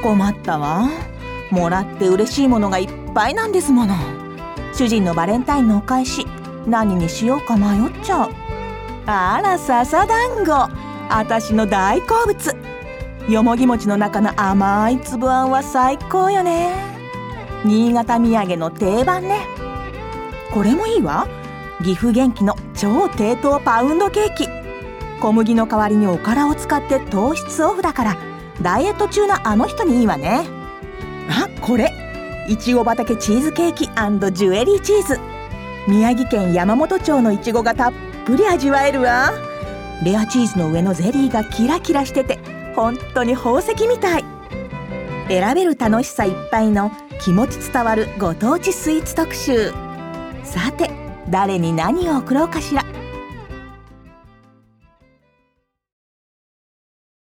困ったわ。もらって嬉しいものがいっぱいなんですもの。主人のバレンタインのお返し、何にしようか迷っちゃう。あら、笹団子、私の大好物。よもぎ餅の中の甘い粒あんは最高よね。新潟土産の定番ね。これもいいわ。岐阜元気の超低糖パウンドケーキ。小麦の代わりにおからを使って糖質オフだから、ダイエット中のあの人にいいわね。あ、これいちご畑チーズケーキ&ジュエリーチーズ。宮城県山本町のいちごがたっぷり味わえるわ。レアチーズの上のゼリーがキラキラしてて、本当に宝石みたい。選べる楽しさいっぱいの気持ち伝わるご当地スイーツ特集。さて、誰に何を送ろうかしら。